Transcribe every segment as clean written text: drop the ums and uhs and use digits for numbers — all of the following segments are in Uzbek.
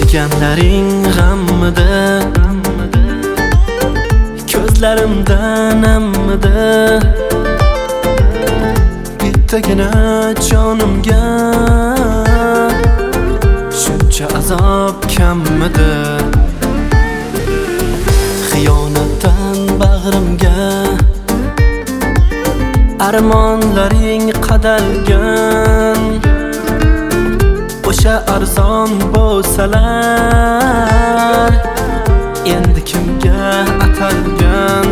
Deganlaring g'ammidi, ko'zlarimda nammidi, bittagina jonimga shuncha azob kammidi. Xiyonatdan bag'rimga armonlaring qadalgan, o'sha arzon bo'lsalar endi kimga atalgan.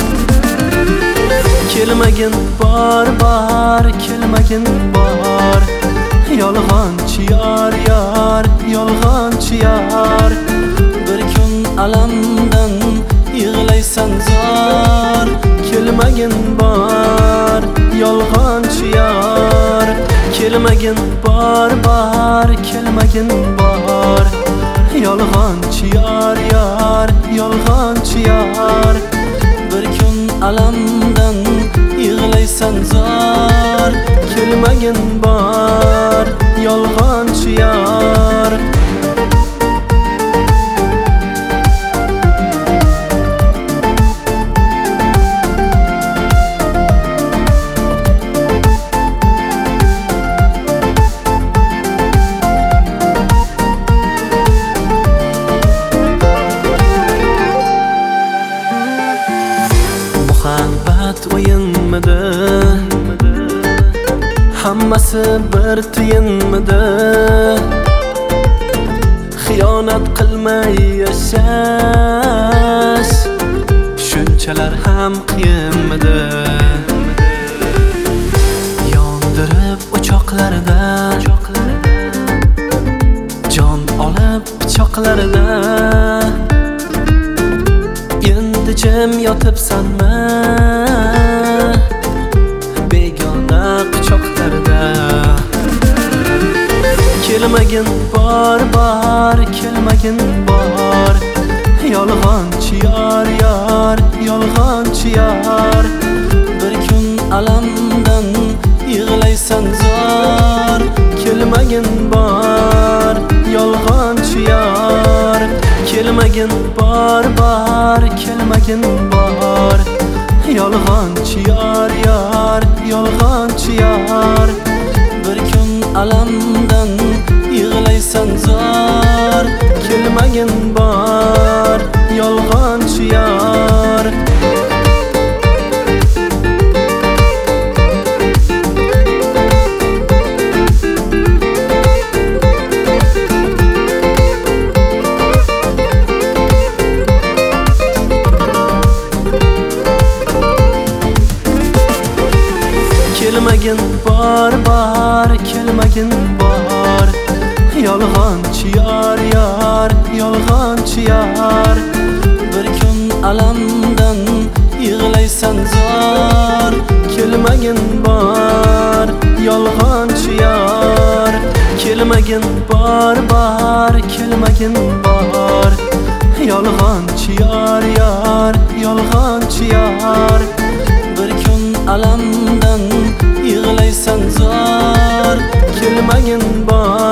Kelmagin bor, kelmagin bor, yolg'onchi yor, yolg'onchi yor. Bir kun alamdan yig'laysan zor, kelmagin bor, yolg'onchi yor. Kelmagin bor, kelmagin bor, yolg'onchi yor, yolg'onchi yor. Bir kun alamdan yig'laysan zor, kelmagin bor, yolg'onchi yor. Muhabbat o'yinmidi, hammasi bir tiyinmidi. Xiyonat qilmay yashash shunchalar ham qiyinmidi. Yondirib o'choqlarda jon olib pichoqlarda, endi jim yotibsanmi begona quchoqlarda. Kelmagin bor, kelmagin bor, yolg'onchi yor, yolg'onchi yor. Bir kun alamdan yig'laysan zor, kelmagin bor, yolg'onchi yor. Kelmagin bor, kelmagin bor, yolg'onchi yor, yolg'onchi yor. Bir kun alamdan yig'laysan zor, kelmagin bor, yolg'onchi yor. Kelmagin bor, kelmagin bor, yolg'onchi yor, yolg'onchi yor. Bir kun alamdan yig'laysan zor, kelmagin bor, yolg'onchi yor. Kelmagin bor, kelmagin bor, yolg'onchi yor, yolg'onchi yor. Bir kun alamdan yig'laysan zor, kelmagin bor.